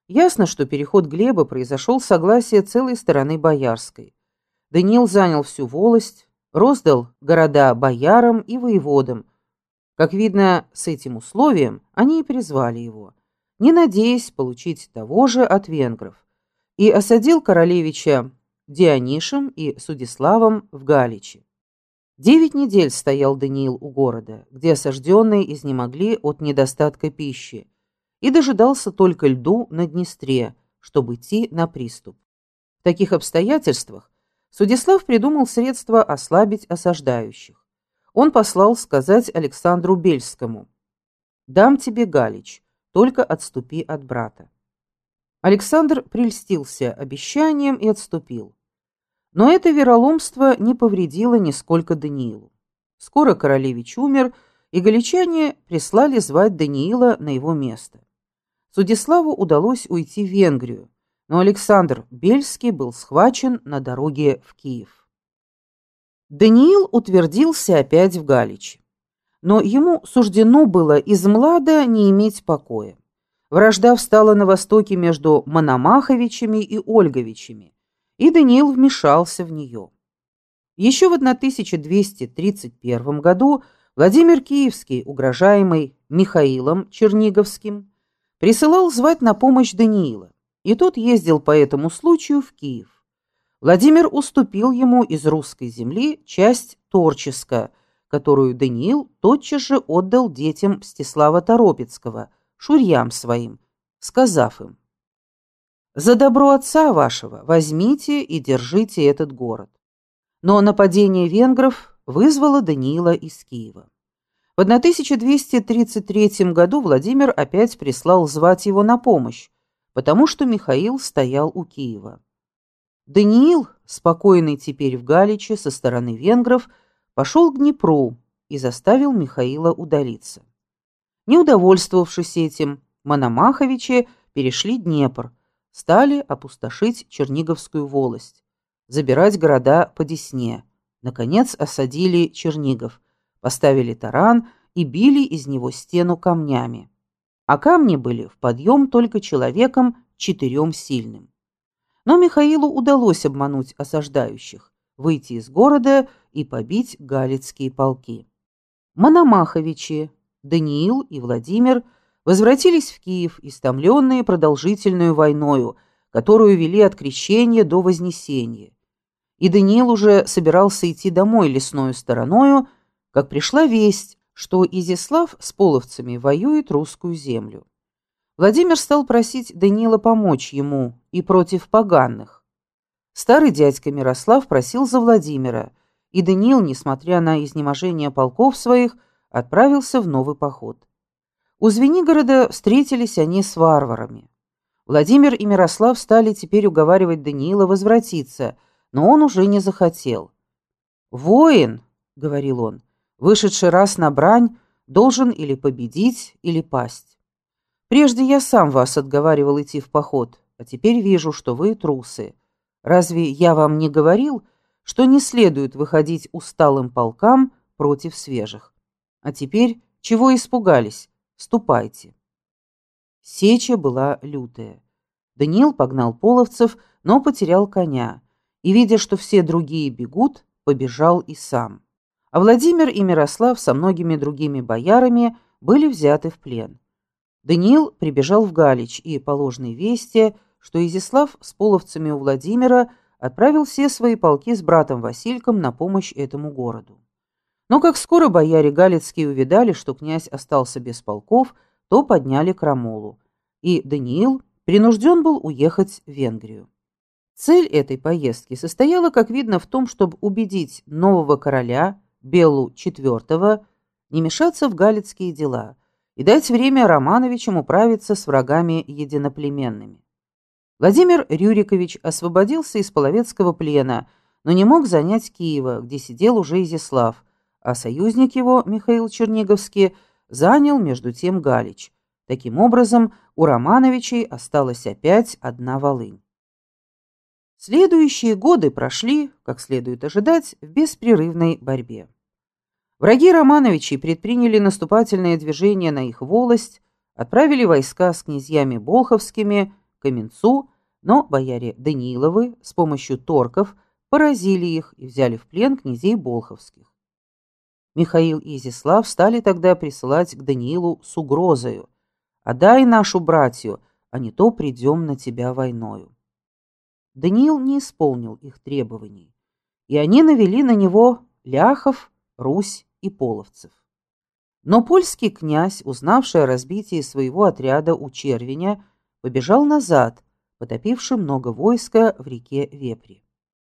Ясно, что переход Глеба произошел с согласия целой стороны боярской. Даниил занял всю волость, роздал города боярам и воеводам. Как видно, с этим условием они и призвали его, не надеясь получить того же от венгров, и осадил королевича Дионишем и Судиславом в Галиче. 9 недель стоял Даниил у города, где осажденные изнемогли от недостатка пищи, и дожидался только льду на Днестре, чтобы идти на приступ. В таких обстоятельствах Судислав придумал средство ослабить осаждающих. Он послал сказать Александру Бельскому: «Дам тебе Галич, только отступи от брата». Александр прельстился обещанием и отступил. Но это вероломство не повредило нисколько Даниилу. Скоро королевич умер, и галичане прислали звать Даниила на его место. Судиславу удалось уйти в Венгрию, но Александр Бельский был схвачен на дороге в Киев. Даниил утвердился опять в Галиче, но ему суждено было измлада не иметь покоя. Вражда встала на востоке между Мономаховичами и Ольговичами, и Даниил вмешался в нее. Еще в 1231 году Владимир Киевский, угрожаемый Михаилом Черниговским, присылал звать на помощь Даниила, и тот ездил по этому случаю в Киев. Владимир уступил ему из русской земли часть Торческа, которую Даниил тотчас же отдал детям Мстислава Торопецкого, шурьям своим, сказав им: «За добро отца вашего возьмите и держите этот город». Но нападение венгров вызвало Даниила из Киева. В 1233 году Владимир опять прислал звать его на помощь, потому что Михаил стоял у Киева. Даниил, спокойный теперь в Галиче со стороны венгров, пошел к Днепру и заставил Михаила удалиться. Не удовольствовавшись этим, Мономаховичи перешли Днепр, стали опустошить Черниговскую волость, забирать города по Десне, наконец осадили Чернигов, поставили таран и били из него стену камнями. А камни были в подъем только человеком 4 сильным. Но Михаилу удалось обмануть осаждающих, выйти из города и побить галицкие полки. Мономаховичи, Даниил и Владимир возвратились в Киев, истомленные продолжительную войною, которую вели от Крещения до Вознесения. И Даниил уже собирался идти домой лесною стороною, как пришла весть, что Изяслав с половцами воюет русскую землю. Владимир стал просить Даниила помочь ему и против поганых. Старый дядька Мирослав просил за Владимира, и Даниил, несмотря на изнеможение полков своих, отправился в новый поход. У Звенигорода встретились они с варварами. Владимир и Мирослав стали теперь уговаривать Даниила возвратиться, но он уже не захотел. «Воин, — говорил он, — вышедший раз на брань, должен или победить, или пасть. Прежде я сам вас отговаривал идти в поход, а теперь вижу, что вы трусы. Разве я вам не говорил, что не следует выходить усталым полкам против свежих? А теперь чего испугались? Ступайте». Сеча была лютая. Даниил погнал половцев, но потерял коня, и, видя, что все другие бегут, побежал и сам. А Владимир и Мирослав со многими другими боярами были взяты в плен. Даниил прибежал в Галич и, по ложной вести, что Изяслав с половцами у Владимира, отправил все свои полки с братом Васильком на помощь этому городу. Но как скоро бояре галицкие увидали, что князь остался без полков, то подняли крамолу, и Даниил принужден был уехать в Венгрию. Цель этой поездки состояла, как видно, в том, чтобы убедить нового короля Белу IV не мешаться в галицкие дела и дать время Романовичам управиться с врагами единоплеменными. Владимир Рюрикович освободился из половецкого плена, но не мог занять Киева, где сидел уже Изяслав, а союзник его, Михаил Черниговский, занял между тем Галич. Таким образом, у Романовичей осталась опять одна Волынь. Следующие годы прошли, как следует ожидать, в беспрерывной борьбе. Враги Романовичей предприняли наступательное движение на их волость, отправили войска с князьями Болховскими, Каменцу, но бояре Данииловы с помощью торков поразили их и взяли в плен князей Болховских. Михаил и Изяслав стали тогда присылать к Даниилу с угрозою: «Отдай нашу братью, а не то придем на тебя войною». Даниил не исполнил их требований, и они навели на него ляхов, Русь и половцев. Но польский князь, узнавший о разбитии своего отряда у Червеня, побежал назад, потопивший много войска в реке Вепре.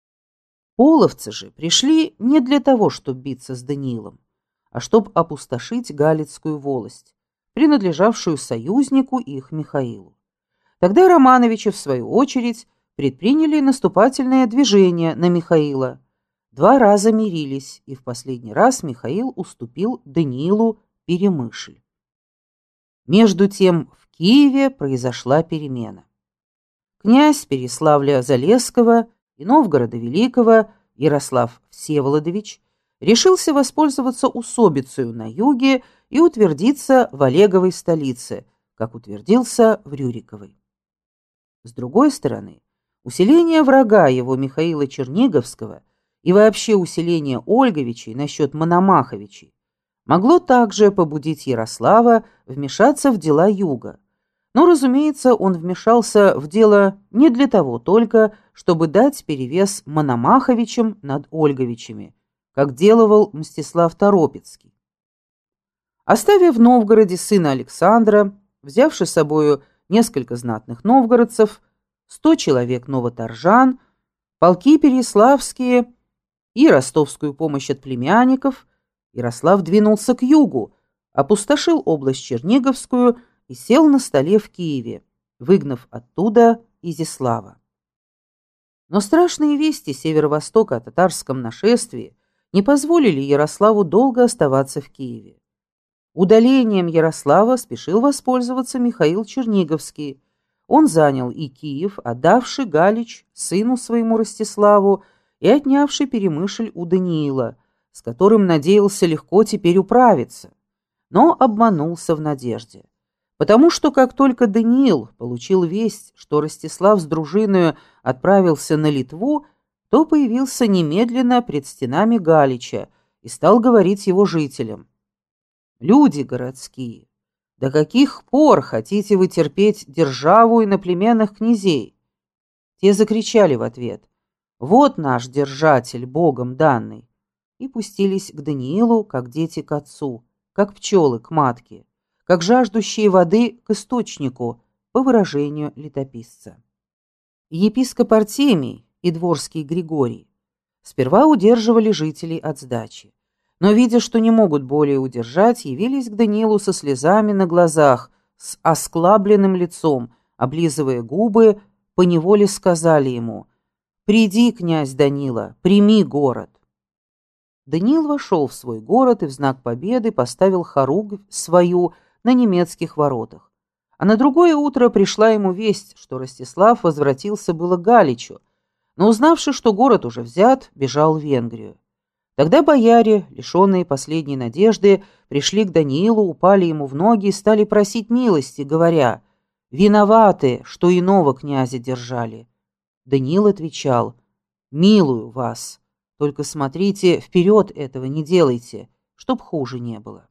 Половцы же пришли не для того, чтобы биться с Даниилом, а чтобы опустошить Галицкую волость, принадлежавшую союзнику их Михаилу. Тогда Романовичи, в свою очередь, предприняли наступательное движение на Михаила. 2 раза мирились, и в последний раз Михаил уступил Даниилу Перемышль. Между тем в Киеве произошла перемена. Князь Переславля-Залесского и Новгорода Великого Ярослав Всеволодович решился воспользоваться усобицею на юге и утвердиться в Олеговой столице, как утвердился в Рюриковой. С другой стороны, усиление врага его Михаила Черниговского и вообще усиление Ольговичей насчет Мономаховичей могло также побудить Ярослава вмешаться в дела юга. Но, разумеется, он вмешался в дело не для того только, чтобы дать перевес Мономаховичам над Ольговичами, как делал Мстислав Торопецкий. Оставив в Новгороде сына Александра, взявши с собою несколько знатных новгородцев, 100 человек новоторжан, полки переславские и ростовскую помощь от племянников, Ярослав двинулся к югу, опустошил область Черниговскую и сел на столе в Киеве, выгнав оттуда Изяслава. Но страшные вести северо-востока о татарском нашествии не позволили Ярославу долго оставаться в Киеве. Удалением Ярослава спешил воспользоваться Михаил Черниговский. Он занял и Киев, отдавший Галич сыну своему Ростиславу и отнявший Перемышль у Даниила, с которым надеялся легко теперь управиться, но обманулся в надежде. Потому что как только Даниил получил весть, что Ростислав с дружиною отправился на Литву, то появился немедленно пред стенами Галича и стал говорить его жителям: «Люди городские, до каких пор хотите вы терпеть державу иноплеменных князей?» Те закричали в ответ: «Вот наш держатель, Богом данный», и пустились к Даниилу, как дети к отцу, как пчелы к матке, как жаждущие воды к источнику, по выражению летописца. Епископ Артемий и дворский Григорий сперва удерживали жителей от сдачи, но, видя, что не могут более удержать, явились к Даниилу со слезами на глазах, с осклабленным лицом, облизывая губы, поневоле сказали ему: «Приди, князь Данила, прими город». Даниил вошел в свой город и в знак победы поставил хоругвь свою на немецких воротах. А на другое утро пришла ему весть, что Ростислав возвратился было к Галичу, но, узнавши, что город уже взят, бежал в Венгрию. Тогда бояре, лишенные последней надежды, пришли к Даниилу, упали ему в ноги и стали просить милости, говоря: «Виноваты, что иного князя держали». Даниил отвечал: «Милую вас, только смотрите, вперед этого не делайте, чтоб хуже не было».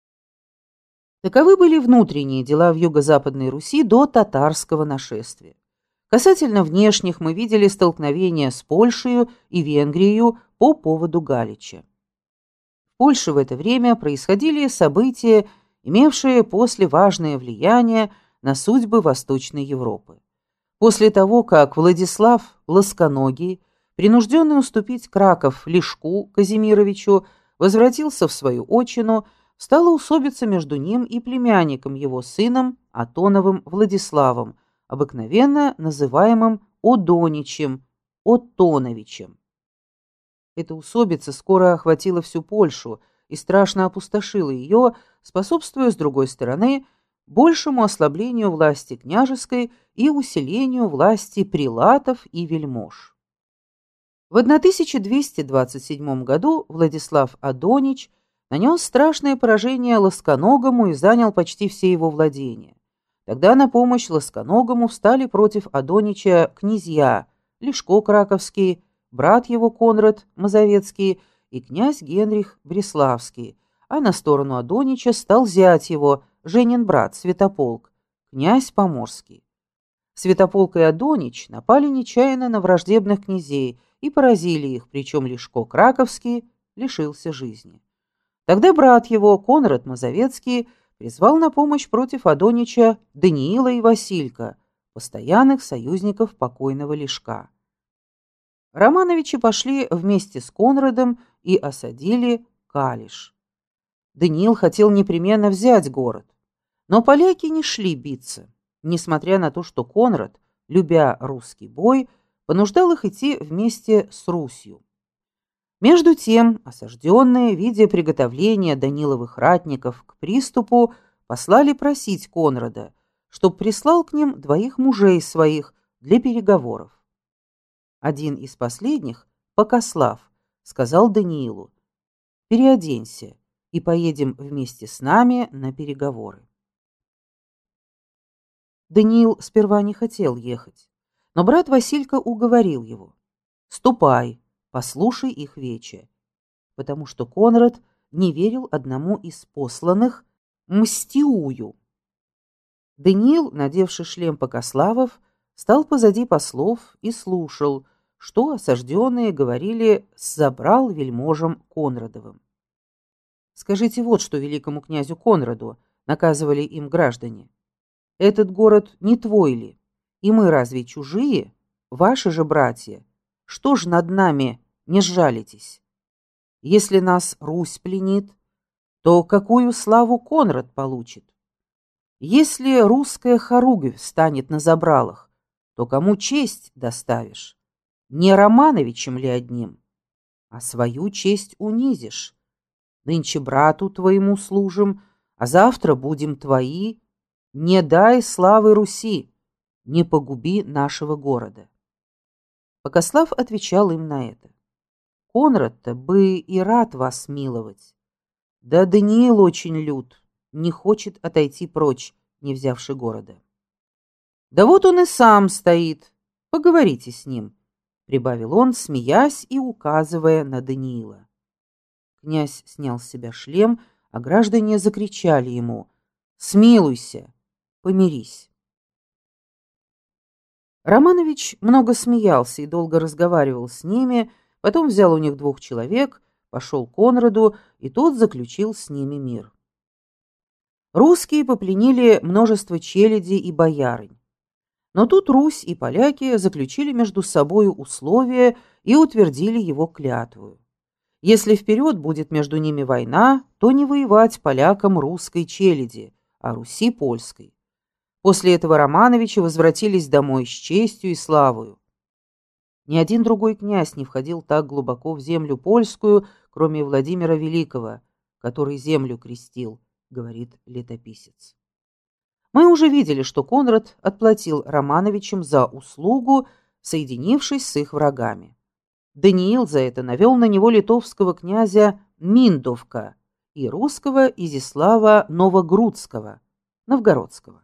Таковы были внутренние дела в юго-западной Руси до татарского нашествия. Касательно внешних мы видели столкновения с Польшей и Венгрией по поводу Галича. В Польше в это время происходили события, имевшие после важное влияние на судьбы Восточной Европы. После того, как Владислав Лосконогий, принужденный уступить Краков Лешку Казимировичу, возвратился в свою отчину, стала усобица между ним и племянником его сыном Атоновым Владиславом, обыкновенно называемым Одоничем, Оттоновичем. Эта усобица скоро охватила всю Польшу и страшно опустошила ее, способствуя, с другой стороны, большему ослаблению власти княжеской и усилению власти прилатов и вельмож. В 1227 году Владислав Одонич нанес страшное поражение Лосконогому и занял почти все его владения. Тогда на помощь Ласконогому встали против Адонича князья Лешко Краковский, брат его Конрад Мазовецкий и князь Генрих Бреславский, а на сторону Адонича стал зять его, Женин брат Святополк, князь Поморский. Святополк и Адонич напали нечаянно на враждебных князей и поразили их, причем Лешко Краковский лишился жизни. Тогда брат его, Конрад Мазовецкий, призвал на помощь против Адонича Даниила и Василька, постоянных союзников покойного Лешка. Романовичи пошли вместе с Конрадом и осадили Калиш. Даниил хотел непременно взять город, но поляки не шли биться, несмотря на то, что Конрад, любя русский бой, понуждал их идти вместе с Русью. Между тем, осажденные, видя приготовления Даниловых ратников к приступу, послали просить Конрада, чтоб прислал к ним 2 мужей своих для переговоров. Один из последних, Покослав, сказал Даниилу: «Переоденься и поедем вместе с нами на переговоры». Даниил сперва не хотел ехать, но брат Василька уговорил его: «Ступай, послушай их вече», потому что Конрад не верил одному из посланных, Мстиую. Даниил, надевший шлем Покославов, стал позади послов и слушал, что осажденные говорили с забрал вельможем Конрадовым. «Скажите вот что великому князю Конраду», — наказывали им граждане: «этот город не твой ли? И мы разве чужие? Ваши же братья. Что ж над нами не сжалитесь? Если нас Русь пленит, то какую славу Конрад получит? Если русская хоругвь станет на забралах, то кому честь доставишь? Не Романовичем ли одним? А свою честь унизишь. Нынче брату твоему служим, а завтра будем твои. Не дай славы Руси, не погуби нашего города». Покослав отвечал им на это: «Конрад-то бы и рад вас миловать. Да Даниил очень лют, не хочет отойти прочь, не взявши города». «Да вот он и сам стоит, поговорите с ним», — прибавил он, смеясь и указывая на Даниила. Князь снял с себя шлем, а граждане закричали ему: «Смилуйся, помирись». Романович много смеялся и долго разговаривал с ними, потом взял у них 2 человек, пошел к Конраду, и тот заключил с ними мир. Русские попленили множество челяди и боярынь. Но тут Русь и поляки заключили между собою условия и утвердили его клятву. Если вперед будет между ними война, то не воевать полякам русской челяди, а Руси польской. После этого Романовичи возвратились домой с честью и славою. Ни один другой князь не входил так глубоко в землю польскую, кроме Владимира Великого, который землю крестил, говорит летописец. Мы уже видели, что Конрад отплатил Романовичам за услугу, соединившись с их врагами. Даниил за это навел на него литовского князя Миндовка и русского Изяслава Новогрудского, новгородского.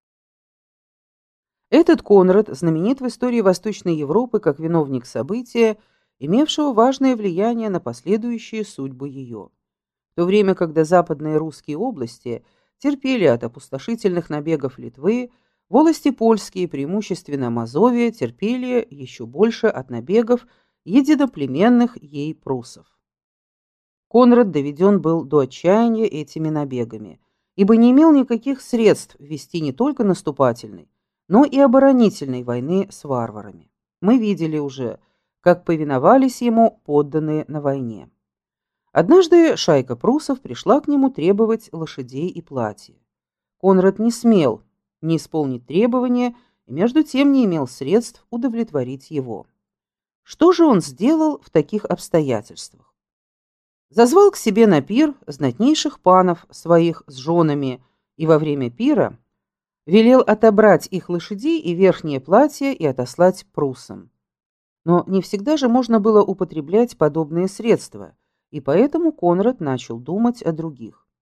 Этот Конрад знаменит в истории Восточной Европы как виновник события, имевшего важное влияние на последующие судьбы ее. В то время, когда западные русские области терпели от опустошительных набегов Литвы, волости польские, преимущественно Мазовия, терпели еще больше от набегов единоплеменных ей пруссов. Конрад доведен был до отчаяния этими набегами, ибо не имел никаких средств вести не только наступательной, но и оборонительной войны с варварами. Мы видели уже, как повиновались ему подданные на войне. Однажды шайка пруссов пришла к нему требовать лошадей и платья. Конрад не смел не исполнить требования и между тем не имел средств удовлетворить его. Что же он сделал в таких обстоятельствах? Зазвал к себе на пир знатнейших панов своих с женами и во время пира велел отобрать их лошадей и верхнее платье и отослать пруссам. Но не всегда же можно было употреблять подобные средства, и поэтому Конрад начал думать о других.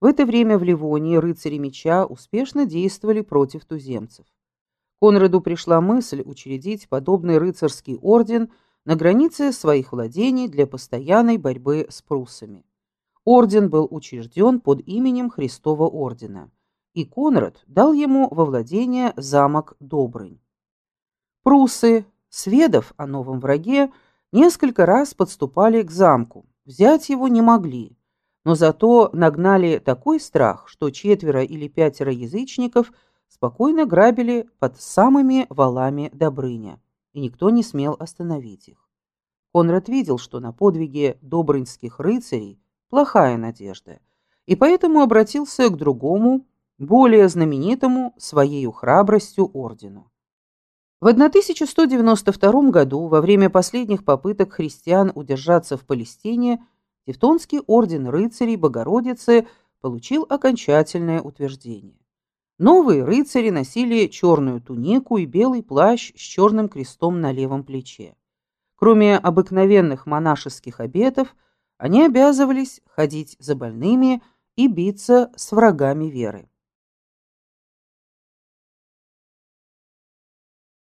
В это время в Ливонии рыцари меча успешно действовали против туземцев. Конраду пришла мысль учредить подобный рыцарский орден на границе своих владений для постоянной борьбы с пруссами. Орден был учрежден под именем Христова ордена, и Конрад дал ему во владение замок Добрынь. Пруссы, сведав о новом враге, несколько раз подступали к замку, взять его не могли, но зато нагнали такой страх, что 4 или 5 язычников спокойно грабили под самыми валами Добрыня, и никто не смел остановить их. Конрад видел, что на подвиги добрынских рыцарей плохая надежда, и поэтому обратился к другому, более знаменитому своей храбростью ордену. В 1192 году, во время последних попыток христиан удержаться в Палестине, Тевтонский орден рыцарей Богородицы получил окончательное утверждение. Новые рыцари носили черную тунику и белый плащ с черным крестом на левом плече. Кроме обыкновенных монашеских обетов, они обязывались ходить за больными и биться с врагами веры.